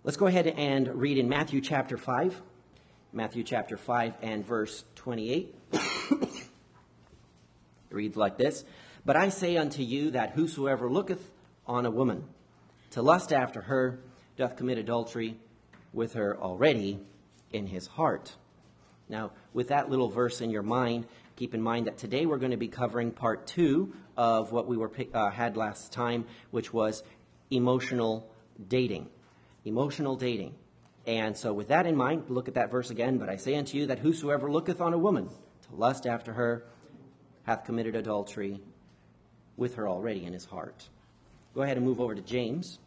Let's go ahead and read in Matthew chapter 5. Matthew chapter 5 and verse 28. It reads like this. But I say unto you that whosoever looketh on a woman to lust after her doth commit adultery with her already in his heart. Now, with that little verse in your mind, keep in mind that today we're going to be covering part 2 of what we had last time, which was emotional dating. Emotional dating. And so with that in mind, look at that verse again. But I say unto you that whosoever looketh on a woman to lust after her hath committed adultery with her already in his heart. Go ahead and move over to James.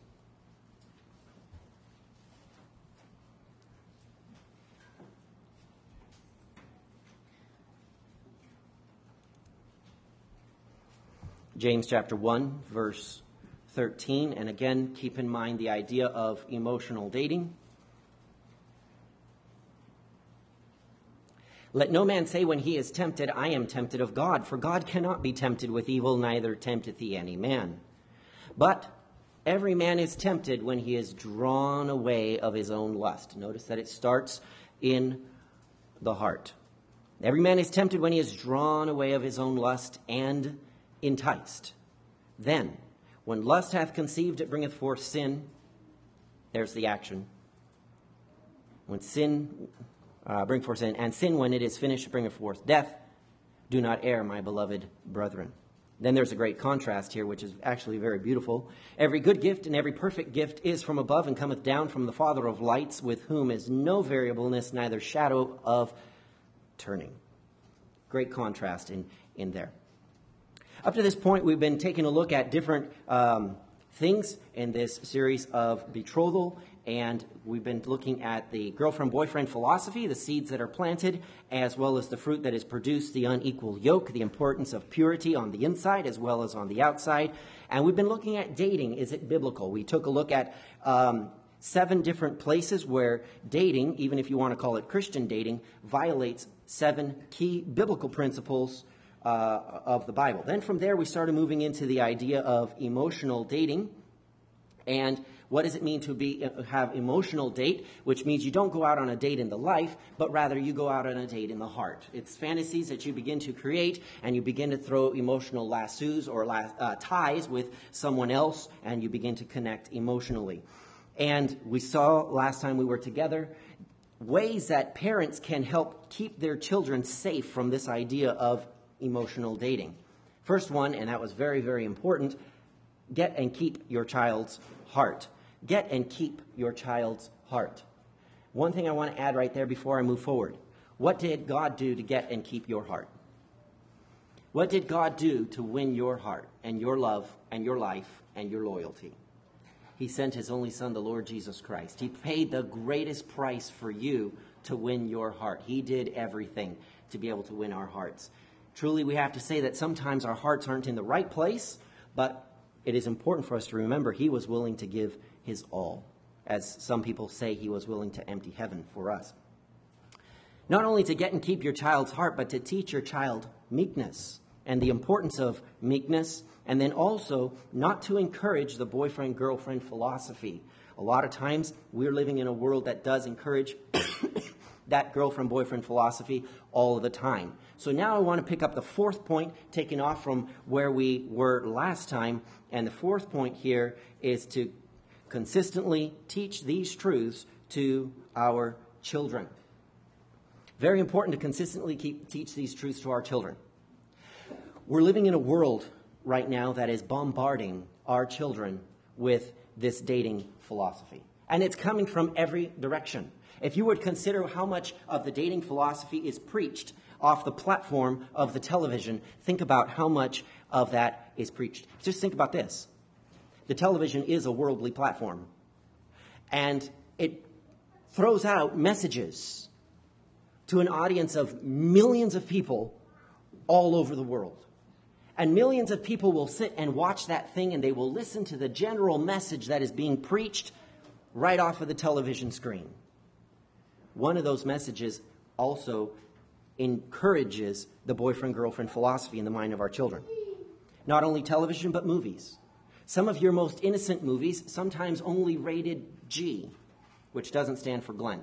James chapter 1, verse 13. And again, keep in mind the idea of emotional dating. Let no man say when he is tempted, I am tempted of God. For God cannot be tempted with evil, neither tempteth he any man. But every man is tempted when he is drawn away of his own lust. Notice that it starts in the heart. Every man is tempted when he is drawn away of his own lust and enticed. Then, when lust hath conceived, it bringeth forth sin. There's the action. When sin bring forth sin, and sin, when it is finished, bringeth forth death. Do not err, my beloved brethren. Then there's a great contrast here, which is actually very beautiful. Every good gift and every perfect gift is from above and cometh down from the Father of lights, with whom is no variableness, neither shadow of turning. Great contrast in there. Up to this point, we've been taking a look at different things in this series of betrothal, and we've been looking at the girlfriend-boyfriend philosophy, the seeds that are planted, as well as the fruit that is produced, the unequal yoke, the importance of purity on the inside as well as on the outside. And we've been looking at dating. Is it biblical? We took a look at 7 different places where dating, even if you want to call it Christian dating, violates 7 key biblical principles of the Bible. Then from there, we started moving into the idea of emotional dating. And what does it mean to have emotional date? Which means you don't go out on a date in the life, but rather you go out on a date in the heart. It's fantasies that you begin to create, and you begin to throw emotional lassos or ties with someone else, and you begin to connect emotionally. And we saw last time we were together ways that parents can help keep their children safe from this idea of emotional dating. First one, and that was very, very important, get and keep your child's heart. Get and keep your child's heart. One thing I want to add right there before I move forward. What did God do to get and keep your heart? What did God do to win your heart and your love and your life and your loyalty? He sent his only son, the Lord Jesus Christ. He paid the greatest price for you to win your heart. He did everything to be able to win our hearts. Truly, we have to say that sometimes our hearts aren't in the right place, but it is important for us to remember he was willing to give his all. As some people say, he was willing to empty heaven for us. Not only to get and keep your child's heart, but to teach your child meekness and the importance of meekness, and then also not to encourage the boyfriend-girlfriend philosophy. A lot of times we're living in a world that does encourage that girlfriend-boyfriend philosophy all of the time. So now I want to pick up the 4th point, taking off from where we were last time. And the 4th point here is to consistently teach these truths to our children. Very important to consistently teach these truths to our children. We're living in a world right now that is bombarding our children with this dating philosophy. And it's coming from every direction. If you would consider how much of the dating philosophy is preached off the platform of the television, think about how much of that is preached. Just think about this. The television is a worldly platform, and it throws out messages to an audience of millions of people all over the world. And millions of people will sit and watch that thing, and they will listen to the general message that is being preached right off of the television screen. One of those messages also encourages the boyfriend-girlfriend philosophy in the mind of our children. Not only television, but movies. Some of your most innocent movies, sometimes only rated G, which doesn't stand for Glenn.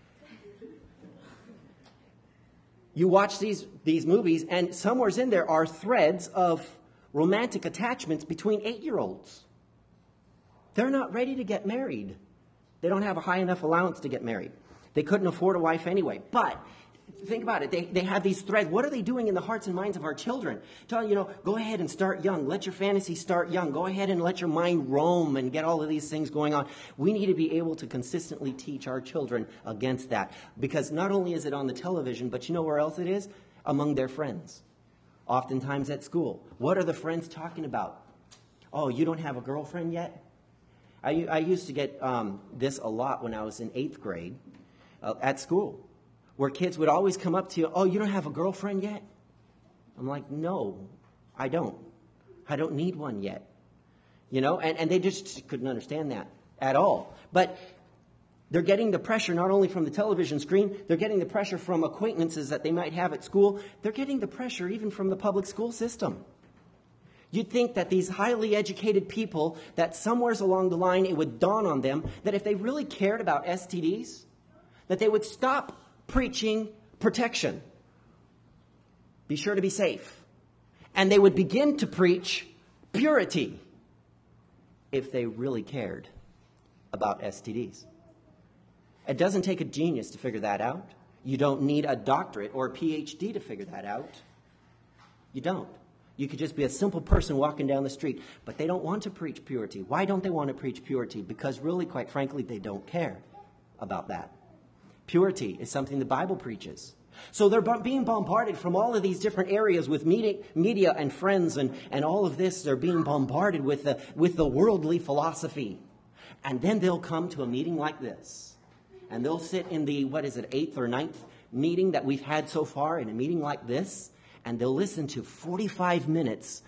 You watch these movies, and somewhere's in there are threads of romantic attachments between 8-year-olds. They're not ready to get married. They don't have a high enough allowance to get married. They couldn't afford a wife anyway. But think about it. They have these threads. What are they doing in the hearts and minds of our children? Telling, go ahead and start young. Let your fantasy start young. Go ahead and let your mind roam and get all of these things going on. We need to be able to consistently teach our children against that. Because not only is it on the television, but you know where else it is? Among their friends. Oftentimes at school. What are the friends talking about? Oh, you don't have a girlfriend yet? I used to get this a lot when I was in 8th grade at school, where kids would always come up to you, oh, you don't have a girlfriend yet? I'm like, no, I don't. I don't need one yet. And they just couldn't understand that at all. But they're getting the pressure not only from the television screen, they're getting the pressure from acquaintances that they might have at school. They're getting the pressure even from the public school system. You'd think that these highly educated people, that somewhere along the line it would dawn on them that if they really cared about STDs, that they would stop preaching protection. Be sure to be safe. And they would begin to preach purity if they really cared about STDs. It doesn't take a genius to figure that out. You don't need a doctorate or a PhD to figure that out. You don't. You could just be a simple person walking down the street. But they don't want to preach purity. Why don't they want to preach purity? Because really, quite frankly, they don't care about that. Purity is something the Bible preaches. So they're being bombarded from all of these different areas with media and friends and all of this. They're being bombarded with the worldly philosophy. And then they'll come to a meeting like this. And they'll sit in the, 8th or 9th meeting that we've had so far, in a meeting like this. And they'll listen to 45 minutes.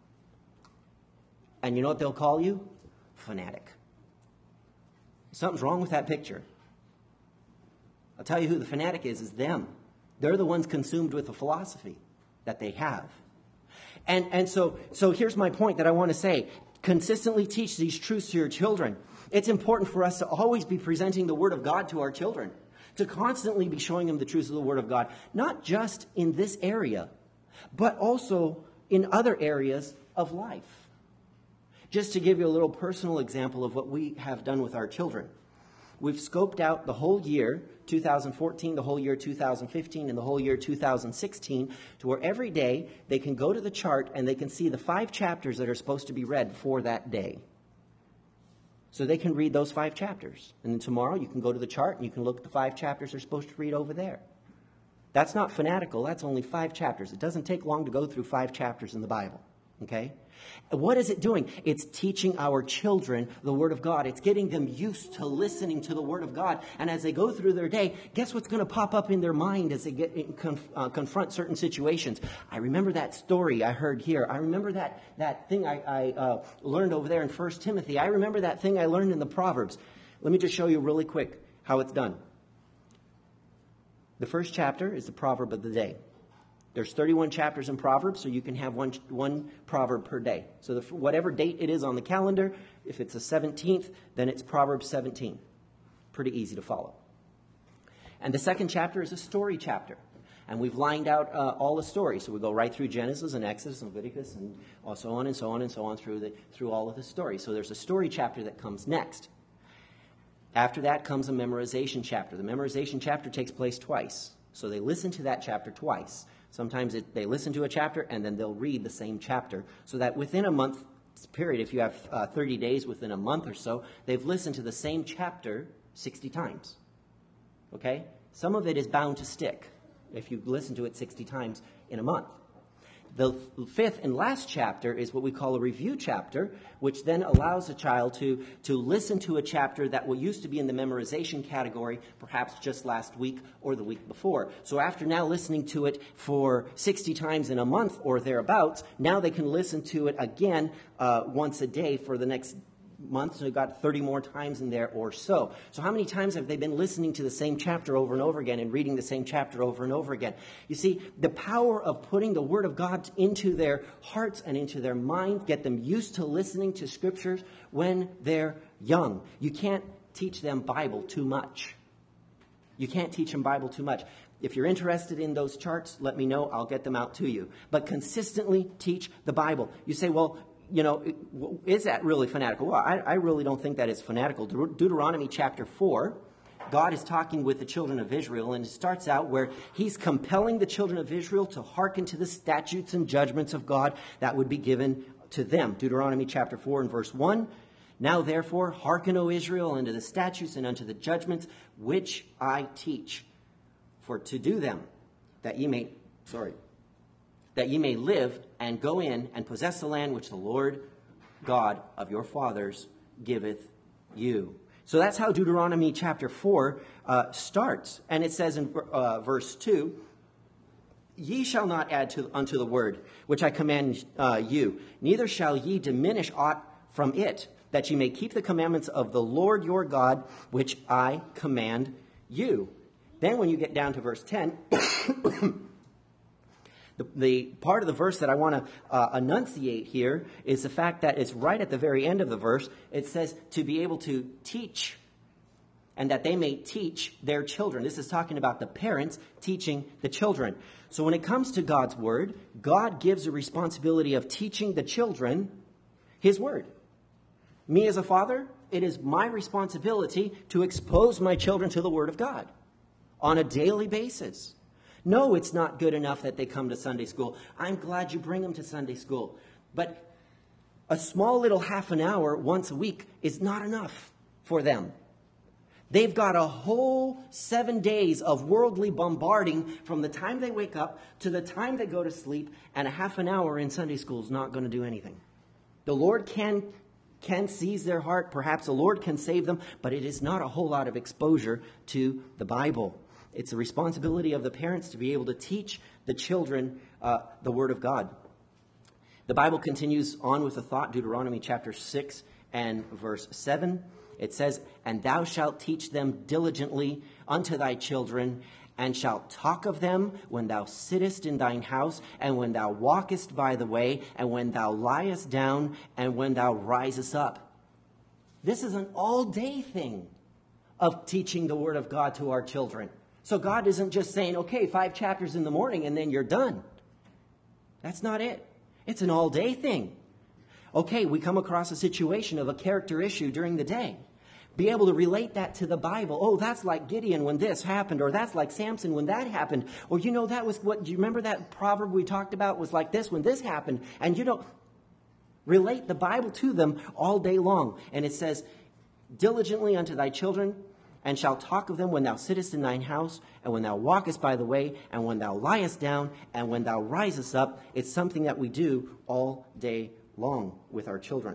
And you know what they'll call you? Fanatic. Something's wrong with that picture. I'll tell you who the fanatic is them. They're the ones consumed with the philosophy that they have. And so here's my point that I want to say. Consistently teach these truths to your children. It's important for us to always be presenting the Word of God to our children. To constantly be showing them the truths of the Word of God. Not just in this area, but also in other areas of life. Just to give you a little personal example of what we have done with our children. We've scoped out the whole year, 2014, the whole year 2015, and the whole year 2016, to where every day they can go to the chart and they can see the 5 chapters that are supposed to be read for that day. So they can read those 5 chapters. And then tomorrow you can go to the chart and you can look at the 5 chapters they're supposed to read over there. That's not fanatical. That's only 5 chapters. It doesn't take long to go through 5 chapters in the Bible. Okay? What is it doing? It's teaching our children the Word of God. It's getting them used to listening to the Word of God. And as they go through their day, guess what's going to pop up in their mind as they confront certain situations? I remember that story I heard here. I remember that thing I learned over there in 1 Timothy. I remember that thing I learned in the Proverbs. Let me just show you really quick how it's done. The first chapter is the proverb of the day. There's 31 chapters in Proverbs, so you can have one proverb per day. So whatever date it is on the calendar, if it's the 17th, then it's Proverbs 17. Pretty easy to follow. And the second chapter is a story chapter. And we've lined out all the stories. So we go right through Genesis and Exodus and Leviticus and so on and so on and so on through all of the stories. So there's a story chapter that comes next. After that comes a memorization chapter. The memorization chapter takes place twice. So they listen to that chapter twice. Sometimes they listen to a chapter and then they'll read the same chapter. So that within a month period, if you have 30 days within a month or so, they've listened to the same chapter 60 times. Okay? Some of it is bound to stick if you listen to it 60 times in a month. The 5th and last chapter is what we call a review chapter, which then allows a child to listen to a chapter that used to be in the memorization category, perhaps just last week or the week before. So after now listening to it for 60 times in a month or thereabouts, now they can listen to it again once a day for the next month. So they've got 30 more times in there or so. So how many times have they been listening to the same chapter over and over again and reading the same chapter over and over again? You see, the power of putting the Word of God into their hearts and into their minds, get them used to listening to Scriptures when they're young. You can't teach them Bible too much. You can't teach them Bible too much. If you're interested in those charts, let me know. I'll get them out to you. But consistently teach the Bible. You say, well, is that really fanatical? Well, I really don't think that is fanatical. Deuteronomy chapter 4, God is talking with the children of Israel, and it starts out where he's compelling the children of Israel to hearken to the statutes and judgments of God that would be given to them. Deuteronomy chapter 4 and verse 1. Now therefore, hearken, O Israel, unto the statutes and unto the judgments which I teach, for to do them, that ye may live and go in and possess the land which the Lord God of your fathers giveth you. So that's how Deuteronomy chapter 4 starts. And it says in verse 2, ye shall not add unto the word which I command you, neither shall ye diminish aught from it, that ye may keep the commandments of the Lord your God, which I command you. Then when you get down to verse 10, the part of the verse that I want to enunciate here is the fact that it's right at the very end of the verse. It says to be able to teach, and that they may teach their children. This is talking about the parents teaching the children. So when it comes to God's word, God gives a responsibility of teaching the children his word. Me as a father, it is my responsibility to expose my children to the word of God on a daily basis. No, it's not good enough that they come to Sunday school. I'm glad you bring them to Sunday school. But a small little half an hour once a week is not enough for them. They've got a whole 7 days of worldly bombarding from the time they wake up to the time they go to sleep, and a half an hour in Sunday school is not going to do anything. The Lord can seize their heart. Perhaps the Lord can save them, but it is not a whole lot of exposure to the Bible. It's the responsibility of the parents to be able to teach the children the Word of God. The Bible continues on with the thought, Deuteronomy chapter 6 and verse 7. It says, and thou shalt teach them diligently unto thy children, and shalt talk of them when thou sittest in thine house, and when thou walkest by the way, and when thou liest down, and when thou risest up. This is an all-day thing of teaching the Word of God to our children. So God isn't just saying, okay, 5 chapters in the morning and then you're done. That's not it. It's an all-day thing. Okay, we come across a situation of a character issue during the day. Be able to relate that to the Bible. Oh, that's like Gideon when this happened, or that's like Samson when that happened. Or, that was what, do you remember that proverb we talked about was like this when this happened? And relate the Bible to them all day long. And it says, diligently unto thy children, and shalt talk of them when thou sittest in thine house, and when thou walkest by the way, and when thou liest down, and when thou risest up. It's something that we do all day long with our children.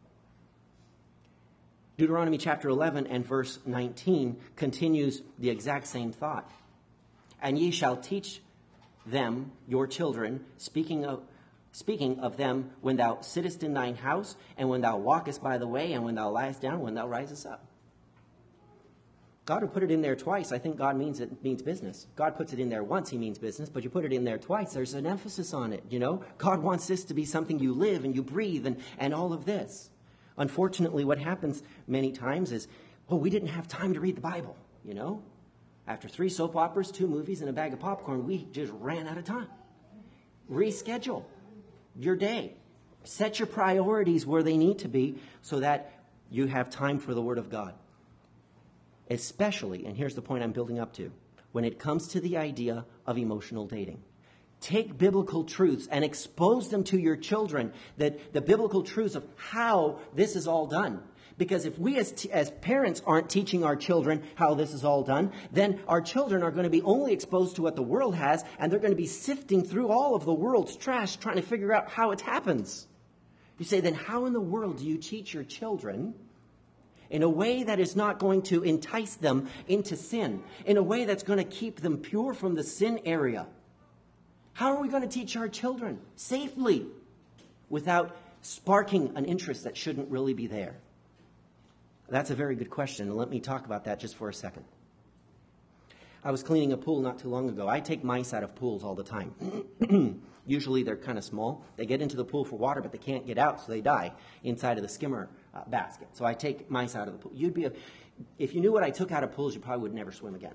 Deuteronomy chapter 11 and verse 19 continues the exact same thought. And ye shall teach them, your children, speaking of them when thou sittest in thine house, and when thou walkest by the way, and when thou liest down, when thou risest up. God would put it in there twice. I think God means it means business. God puts it in there once, he means business, but you put it in there twice, there's an emphasis on it, God wants this to be something you live and you breathe and all of this. Unfortunately, what happens many times is, we didn't have time to read the Bible, After 3 soap operas, 2 movies, and a bag of popcorn, we just ran out of time. Reschedule your day. Set your priorities where they need to be so that you have time for the Word of God. Especially, and here's the point I'm building up to, when it comes to the idea of emotional dating. Take biblical truths and expose them to your children, that the biblical truths of how this is all done. Because if we as parents aren't teaching our children how this is all done, then our children are going to be only exposed to what the world has, and they're going to be sifting through all of the world's trash trying to figure out how it happens. You say, then how in the world do you teach your children in a way that is not going to entice them into sin, in a way that's going to keep them pure from the sin area? How are we going to teach our children safely without sparking an interest that shouldn't really be there? That's a very good question, and let me talk about that just for a second. I was cleaning a pool not too long ago. I take mice out of pools all the time. Usually they're kind of small. They get into the pool for water, but they can't get out, so they die inside of the skimmer basket. So I take mice out of the pool. If you knew what I took out of pools, you probably would never swim again.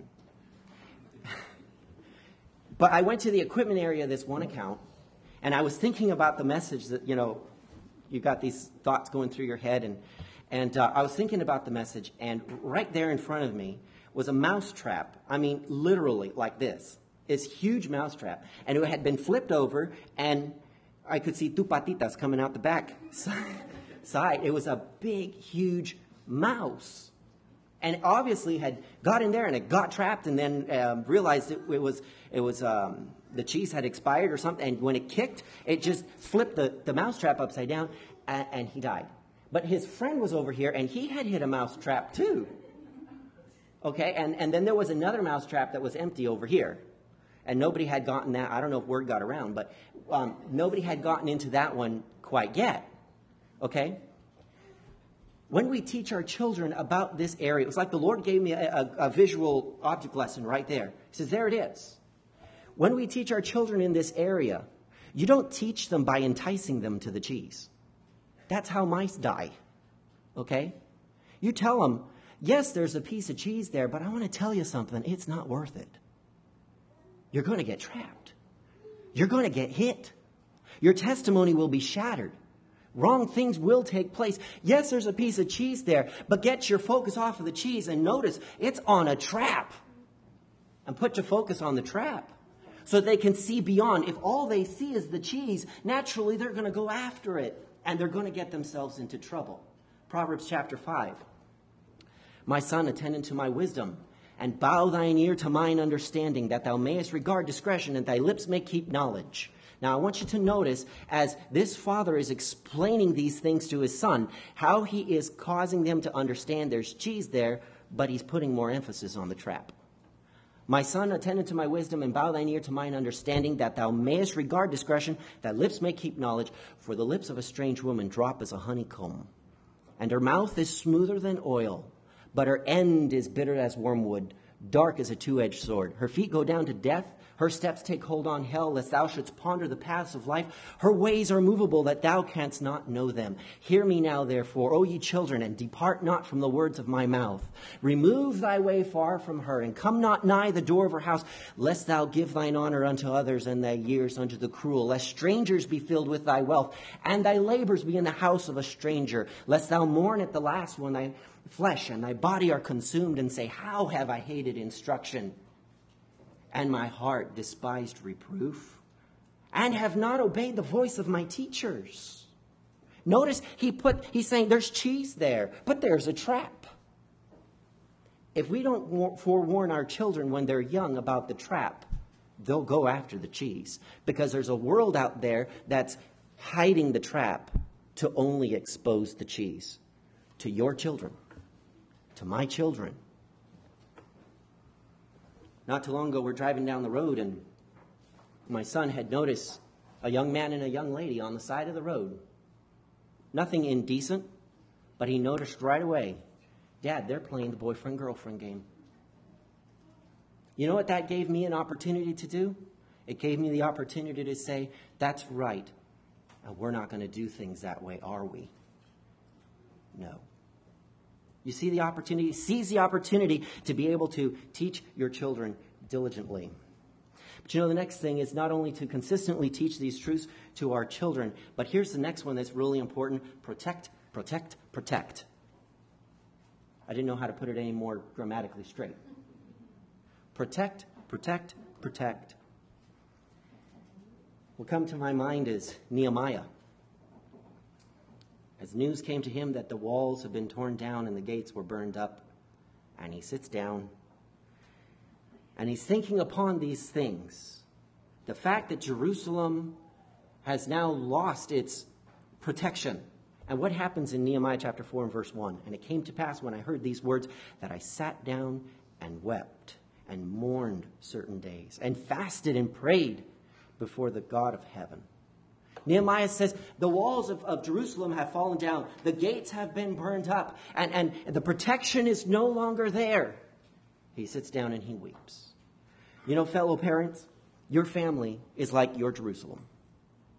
But I went to the equipment area of this one account, and I was thinking about the message that, you got these thoughts going through your head, and I was thinking about the message, and right there in front of me was a mouse trap. I mean, literally like this. This huge mouse trap. And it had been flipped over, and I could see two patitas coming out the back side. It was a big, huge mouse. And obviously had got in there and it got trapped, and then realized it was the cheese had expired or something. And when it kicked, it just flipped the mouse trap upside down, and he died. But his friend was over here, and he had hit a mouse trap too. Okay, and then there was another mouse trap that was empty over here. And nobody had gotten that. I don't know if word got around, but nobody had gotten into that one quite yet. Okay? When we teach our children about this area, it was like the Lord gave me a visual object lesson right there. He says, there it is. When we teach our children in this area, you don't teach them by enticing them to the cheese. That's how mice die. Okay? You tell them, yes, there's a piece of cheese there, but I want to tell you something. It's not worth it. You're going to get trapped. You're going to get hit. Your testimony will be shattered. Wrong things will take place. Yes, there's a piece of cheese there, but get your focus off of the cheese and notice it's on a trap. And put your focus on the trap so they can see beyond. If all they see is the cheese, naturally they're going to go after it and they're going to get themselves into trouble. Proverbs chapter 5. My son, attend unto my wisdom, and bow thine ear to mine understanding, that thou mayest regard discretion, and thy lips may keep knowledge. Now, I want you to notice, as this father is explaining these things to his son, how he is causing them to understand there's cheese there, but he's putting more emphasis on the trap. My son, attend unto my wisdom, and bow thine ear to mine understanding, that thou mayest regard discretion, thy lips may keep knowledge. For the lips of a strange woman drop as a honeycomb, and her mouth is smoother than oil, but her end is bitter as wormwood, dark as a two-edged sword. Her feet go down to death. Her steps take hold on hell, lest thou shouldst ponder the paths of life. Her ways are movable, that thou canst not know them. Hear me now, therefore, O ye children, and depart not from the words of my mouth. Remove thy way far from her, and come not nigh the door of her house, lest thou give thine honor unto others, and thy years unto the cruel. Lest strangers be filled with thy wealth, and thy labors be in the house of a stranger. Lest thou mourn at the last, when thy flesh and thy body are consumed, and say, how have I hated instruction, and my heart despised reproof, and have not obeyed the voice of my teachers. Notice he's saying there's cheese there, but there's a trap. If we don't forewarn our children when they're young about the trap, they'll go after the cheese, because there's a world out there that's hiding the trap to only expose the cheese to your children, to my children. Not too long ago, we're driving down the road, and my son had noticed a young man and a young lady on the side of the road. Nothing indecent, but he noticed right away, Dad, they're playing the boyfriend-girlfriend game. You know what that gave me an opportunity to do? It gave me the opportunity to say, that's right. We're not going to do things that way, are we? No. You see the opportunity, seize the opportunity to be able to teach your children diligently. But you know, the next thing is not only to consistently teach these truths to our children, but here's the next one that's really important. Protect, protect, protect. I didn't know how to put it any more grammatically straight. Protect, protect, protect. What comes to my mind is Nehemiah. As news came to him that the walls had been torn down and the gates were burned up, and he sits down and he's thinking upon these things. The fact that Jerusalem has now lost its protection. And what happens in Nehemiah chapter 4 and verse 1? And it came to pass when I heard these words that I sat down and wept and mourned certain days and fasted and prayed before the God of heaven. Nehemiah says the walls of Jerusalem have fallen down. The gates have been burned up. And the protection is no longer there. He sits down and he weeps. You know, fellow parents, your family is like your Jerusalem.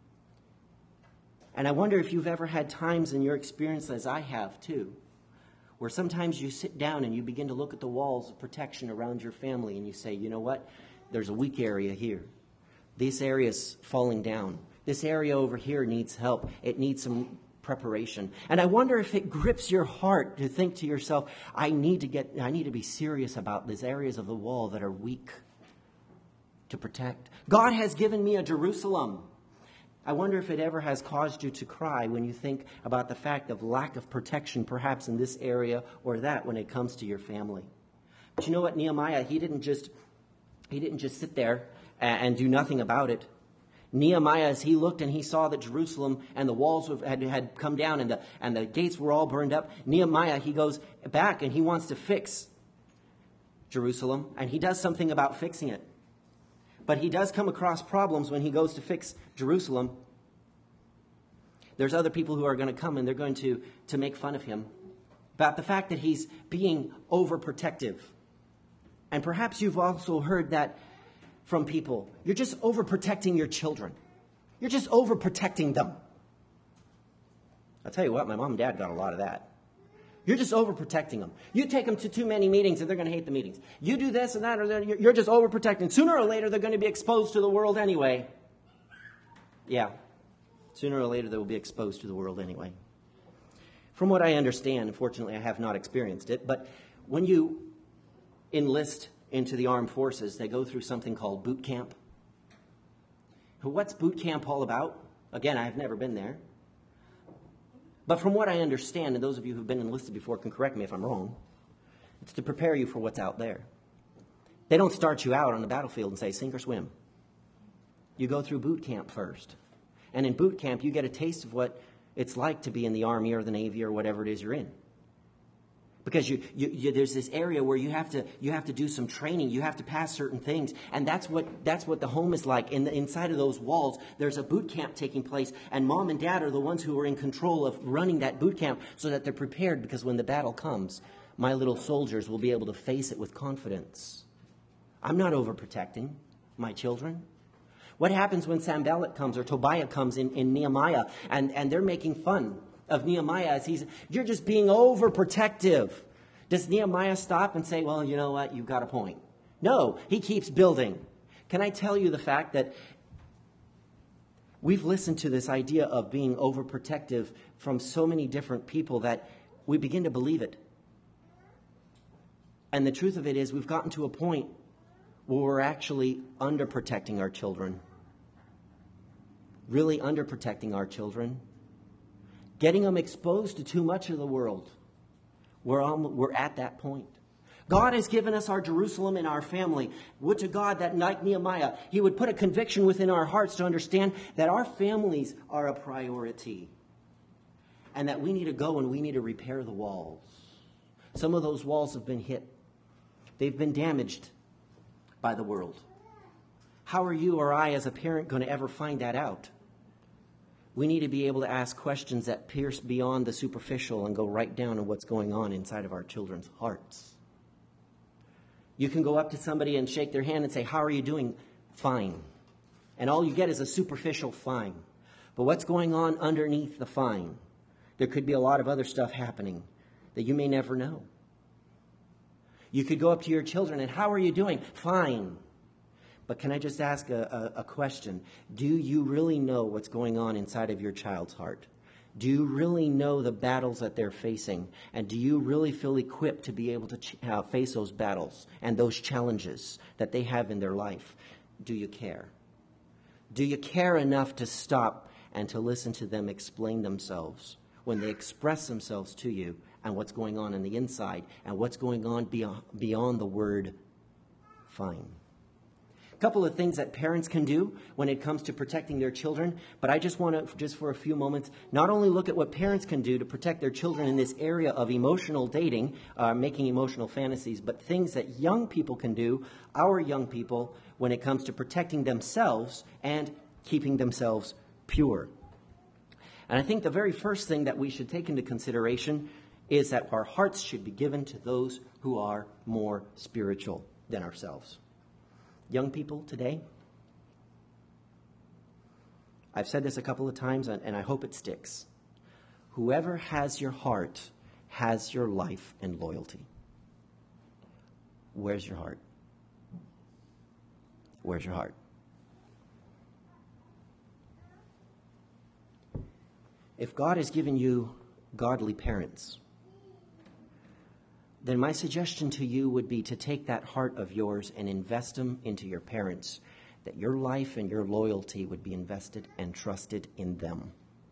And I wonder if you've ever had times in your experience, as I have too, where sometimes you sit down and you begin to look at the walls of protection around your family and you say, you know what? There's a weak area here. This area's falling down. This area over here needs help. It needs some preparation. And I wonder if it grips your heart to think to yourself, I need to be serious about these areas of the wall that are weak to protect. God has given me a Jerusalem. I wonder if it ever has caused you to cry when you think about the fact of lack of protection, perhaps in this area or that, when it comes to your family. But you know what, Nehemiah, he didn't just sit there and do nothing about it. Nehemiah, as he looked and he saw that Jerusalem and the walls had come down and the gates were all burned up, Nehemiah, he goes back and he wants to fix Jerusalem, and he does something about fixing it. But he does come across problems when he goes to fix Jerusalem. There's other people who are going to come and they're going to make fun of him about the fact that he's being overprotective. And perhaps you've also heard that from people. You're just overprotecting your children. You're just overprotecting them. I'll tell you what, my mom and dad got a lot of that. You're just overprotecting them. You take them to too many meetings and they're going to hate the meetings. You do this and that, or that, you're just overprotecting. Sooner or later, they're going to be exposed to the world anyway. Yeah. Sooner or later, they will be exposed to the world anyway. From what I understand, unfortunately, I have not experienced it, but when you enlist into the armed forces, they go through something called boot camp. What's boot camp all about? Again, I have never been there. But from what I understand, and those of you who've been enlisted before can correct me if I'm wrong, it's to prepare you for what's out there. They don't start you out on the battlefield and say, sink or swim. You go through boot camp first. And in boot camp, you get a taste of what it's like to be in the Army or the Navy or whatever it is you're in. Because there's this area where you have to do some training. You have to pass certain things. And that's what the home is like. Inside of those walls, there's a boot camp taking place. And mom and dad are the ones who are in control of running that boot camp so that they're prepared, because when the battle comes, my little soldiers will be able to face it with confidence. I'm not overprotecting my children. What happens when Sanballat comes or Tobiah comes in Nehemiah and they're making fun of Nehemiah as you're just being overprotective? Does Nehemiah stop and say, well, you know what, you've got a point? No, he keeps building. Can I tell you the fact that we've listened to this idea of being overprotective from so many different people that we begin to believe it. And the truth of it is we've gotten to a point where we're actually underprotecting our children. Really underprotecting our children. Getting them exposed to too much of the world. We're at that point. God has given us our Jerusalem in our family. Would to God that, like Nehemiah, he would put a conviction within our hearts to understand that our families are a priority. And that we need to go and we need to repair the walls. Some of those walls have been hit. They've been damaged by the world. How are you or I as a parent going to ever find that out? We need to be able to ask questions that pierce beyond the superficial and go right down to what's going on inside of our children's hearts. You can go up to somebody and shake their hand and say, how are you doing? Fine. And all you get is a superficial fine. But what's going on underneath the fine? There could be a lot of other stuff happening that you may never know. You could go up to your children and, how are you doing? Fine. But can I just ask a question? Do you really know what's going on inside of your child's heart? Do you really know the battles that they're facing? And do you really feel equipped to be able to face those battles and those challenges that they have in their life? Do you care? Do you care enough to stop and to listen to them explain themselves when they express themselves to you and what's going on the inside and what's going on beyond the word fine? A couple of things that parents can do when it comes to protecting their children, but I just want to, just for a few moments, not only look at what parents can do to protect their children in this area of emotional dating, making emotional fantasies, but things that young people can do, our young people, when it comes to protecting themselves and keeping themselves pure. And I think the very first thing that we should take into consideration is that our hearts should be given to those who are more spiritual than ourselves. Young people today, I've said this a couple of times and I hope it sticks. Whoever has your heart has your life and loyalty. Where's your heart? Where's your heart? If God has given you godly parents, then my suggestion to you would be to take that heart of yours and invest them into your parents, that your life and your loyalty would be invested and trusted in them.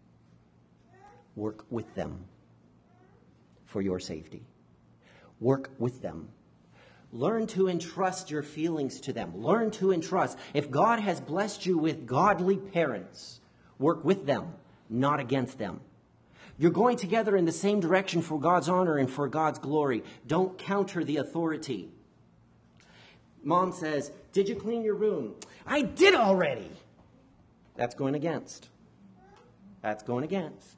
Work with them for your safety. Work with them. Learn to entrust your feelings to them. Learn to entrust. If God has blessed you with godly parents, work with them, not against them. You're going together in the same direction for God's honor and for God's glory. Don't counter the authority. Mom says, "Did you clean your room?" "I did already." That's going against. That's going against.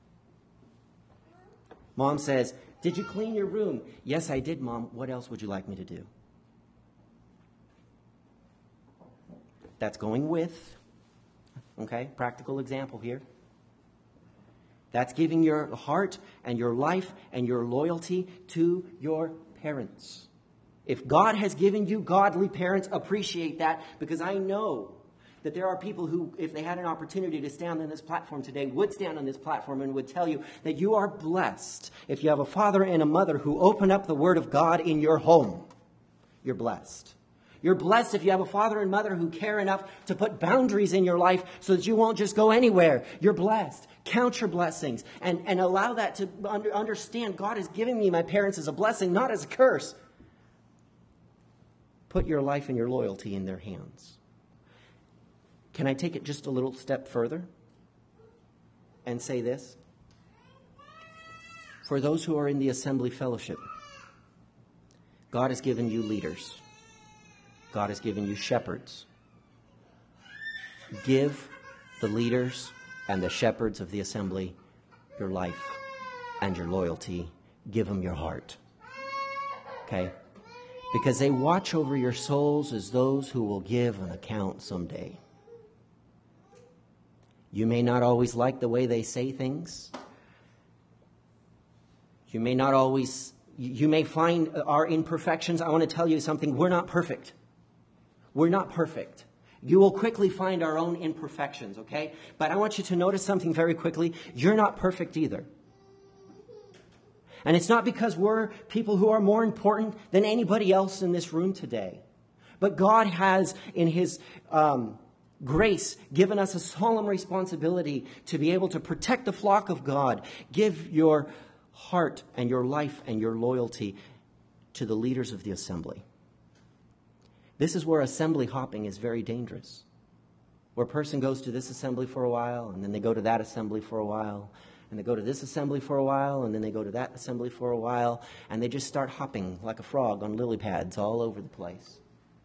Mom says, "Did you clean your room?" "Yes, I did, Mom. What else would you like me to do?" That's going with. Okay, practical example here. That's giving your heart and your life and your loyalty to your parents. If God has given you godly parents, appreciate that, because I know that there are people who, if they had an opportunity to stand on this platform today, would stand on this platform and would tell you that you are blessed if you have a father and a mother who open up the Word of God in your home. You're blessed. You're blessed if you have a father and mother who care enough to put boundaries in your life so that you won't just go anywhere. You're blessed. Count your blessings and allow that to understand God has given me my parents as a blessing, not as a curse. Put your life and your loyalty in their hands. Can I take it just a little step further and say this? For those who are in the assembly fellowship, God has given you leaders. God has given you shepherds. Give the leaders and the shepherds of the assembly your life and your loyalty. Give them your heart. Okay? Because they watch over your souls as those who will give an account someday. You may not always like the way they say things. You may not always, you may find our imperfections. I want to tell you something. We're not perfect. We're not perfect. You will quickly find our own imperfections, okay? But I want you to notice something very quickly. You're not perfect either. And it's not because we're people who are more important than anybody else in this room today. But God has, in His grace, given us a solemn responsibility to be able to protect the flock of God. Give your heart and your life and your loyalty to the leaders of the assembly. This is where assembly hopping is very dangerous. Where a person goes to this assembly for a while, and then they go to that assembly for a while, and they go to this assembly for a while, and then they go to that assembly for a while, and they just start hopping like a frog on lily pads all over the place.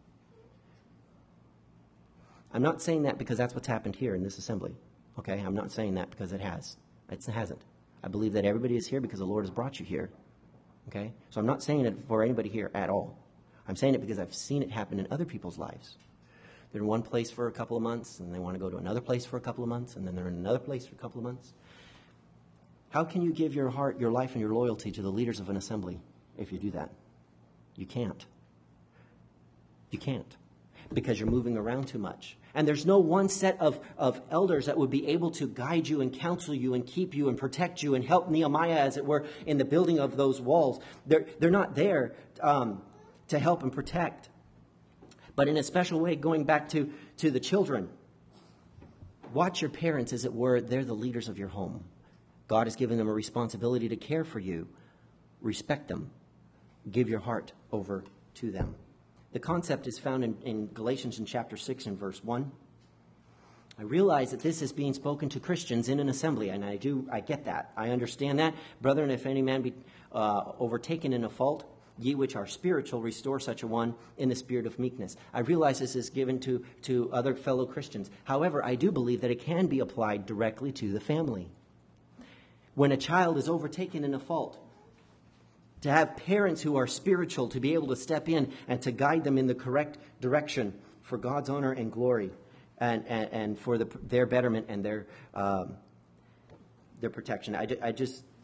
I'm not saying that because that's what's happened here in this assembly. Okay? I'm not saying that because it has. It hasn't. I believe that everybody is here because the Lord has brought you here. Okay? So I'm not saying it for anybody here at all. I'm saying it because I've seen it happen in other people's lives. They're in one place for a couple of months, and they want to go to another place for a couple of months, and then they're in another place for a couple of months. How can you give your heart, your life, and your loyalty to the leaders of an assembly if you do that? You can't. You can't. Because you're moving around too much. And there's no one set of elders that would be able to guide you and counsel you and keep you and protect you and help Nehemiah, as it were, in the building of those walls. They're not there to help and protect. But in a special way, going back to the children, watch your parents, as it were. They're the leaders of your home. God has given them a responsibility to care for you. Respect them. Give your heart over to them. The concept is found in Galatians in chapter 6 and verse 1. I realize that this is being spoken to Christians in an assembly, and I get that. I understand that. Brethren, if any man be overtaken in a fault, ye which are spiritual, restore such a one in the spirit of meekness. I realize this is given to other fellow Christians. However, I do believe that it can be applied directly to the family. When a child is overtaken in a fault, to have parents who are spiritual to be able to step in and to guide them in the correct direction for God's honor and glory and for their betterment and their protection.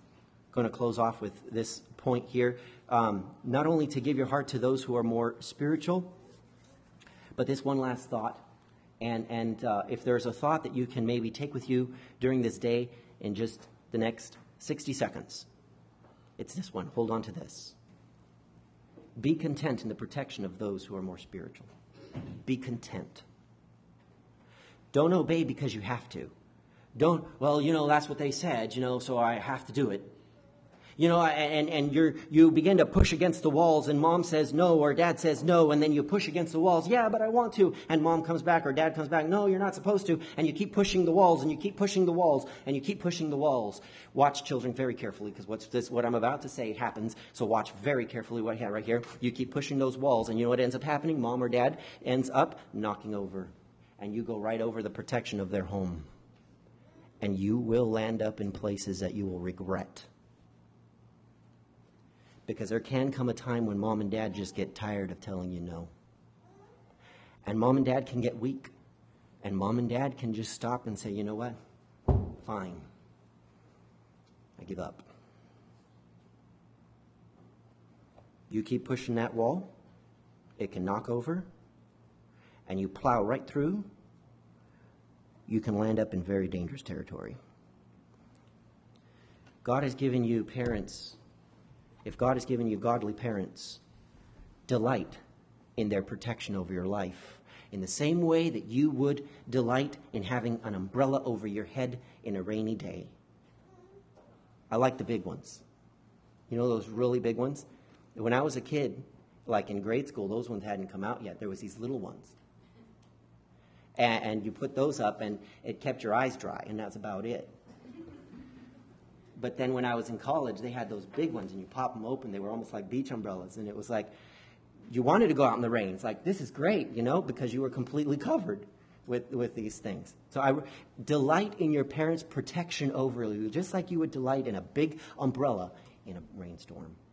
going to close off with this point here. Not only to give your heart to those who are more spiritual, but this one last thought. And if there's a thought that you can maybe take with you during this day in just the next 60 seconds, it's this one. Hold on to this. Be content in the protection of those who are more spiritual. Be content. Don't obey because you have to. Don't, well, that's what they said, so I have to do it. And you begin to push against the walls, and mom says no, or dad says no, and then you push against the walls. Yeah, but I want to. And mom comes back, or dad comes back. No, you're not supposed to. And you keep pushing the walls, and you keep pushing the walls, and you keep pushing the walls. Watch, children, very carefully, because what I'm about to say happens. So watch very carefully what I have right here. You keep pushing those walls, and you know what ends up happening? Mom or dad ends up knocking over, and you go right over the protection of their home. And you will land up in places that you will regret. Because there can come a time when mom and dad just get tired of telling you no. And mom and dad can get weak. And mom and dad can just stop and say, you know what? Fine. I give up. You keep pushing that wall, it can knock over, and you plow right through, you can land up in very dangerous territory. God has given you parents. If God has given you godly parents, delight in their protection over your life. In the same way that you would delight in having an umbrella over your head in a rainy day. I like the big ones. Those really big ones? When I was a kid, like in grade school, those ones hadn't come out yet. There was these little ones. And you put those up and it kept your eyes dry, and that's about it. But then when I was in college, they had those big ones, and you pop them open. They were almost like beach umbrellas, and it was like you wanted to go out in the rain. It's like, this is great, because you were completely covered with these things. So I delight in your parents' protection over you, just like you would delight in a big umbrella in a rainstorm.